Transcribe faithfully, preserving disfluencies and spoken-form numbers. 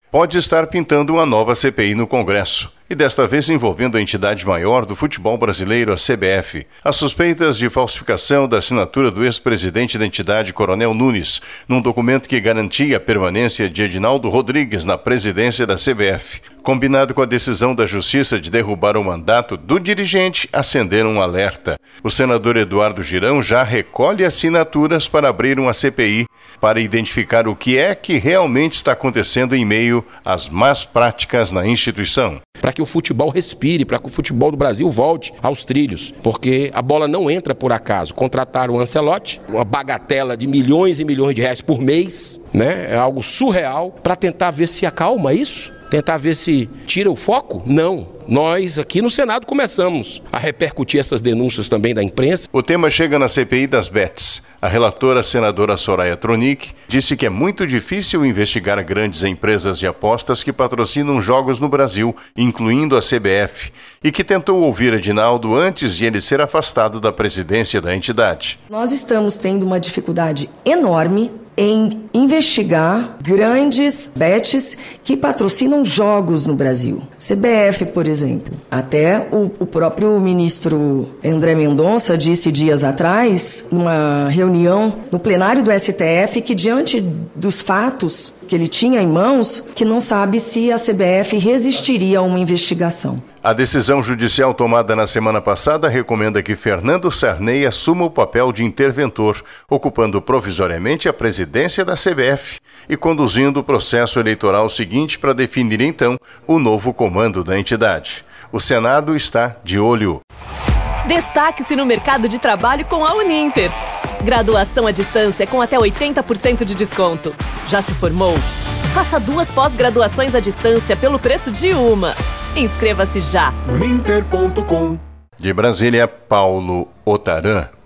Pode estar pintando uma nova C P I no Congresso, e desta vez envolvendo a entidade maior do futebol brasileiro, a C B F. As suspeitas de falsificação da assinatura do ex-presidente da entidade, Coronel Nunes, num documento que garantia a permanência de Edinaldo Rodrigues na presidência da C B F. Combinado com a decisão da Justiça de derrubar o mandato do dirigente, acenderam um alerta. O senador Eduardo Girão já recolhe assinaturas para abrir uma C P I para identificar o que é que realmente está acontecendo em meio às más práticas na instituição. Para que o futebol respire, para que o futebol do Brasil volte aos trilhos, porque a bola não entra por acaso. Contrataram o Ancelotti, uma bagatela de milhões e milhões de reais por mês, né? É algo surreal, para tentar ver se acalma isso, tentar ver se tira o foco? Não. Nós aqui no Senado começamos a repercutir essas denúncias também da imprensa. O tema chega na C P I das bets. A relatora, a senadora Soraya Tronic, disse que é muito difícil investigar grandes empresas de apostas que patrocinam jogos no Brasil, incluindo a C B F, e que tentou ouvir Edinaldo antes de ele ser afastado da presidência da entidade. Nós estamos tendo uma dificuldade enorme em investigar grandes bets que patrocinam jogos no Brasil. C B F, por exemplo. Até o, o próprio ministro André Mendonça disse dias atrás, numa reunião no plenário do S T F, que diante dos fatos que ele tinha em mãos, que não sabe se a C B F resistiria a uma investigação. A decisão judicial tomada na semana passada recomenda que Fernando Sarney assuma o papel de interventor, ocupando provisoriamente a presidência da C B F e conduzindo o processo eleitoral seguinte para definir então o novo comando da entidade. O Senado está de olho. Destaque-se no mercado de trabalho com a Uninter. Graduação à distância com até oitenta por cento de desconto. Já se formou? Faça duas pós-graduações à distância pelo preço de uma. Inscreva-se já. uninter ponto com. De Brasília, Paulo Otaran.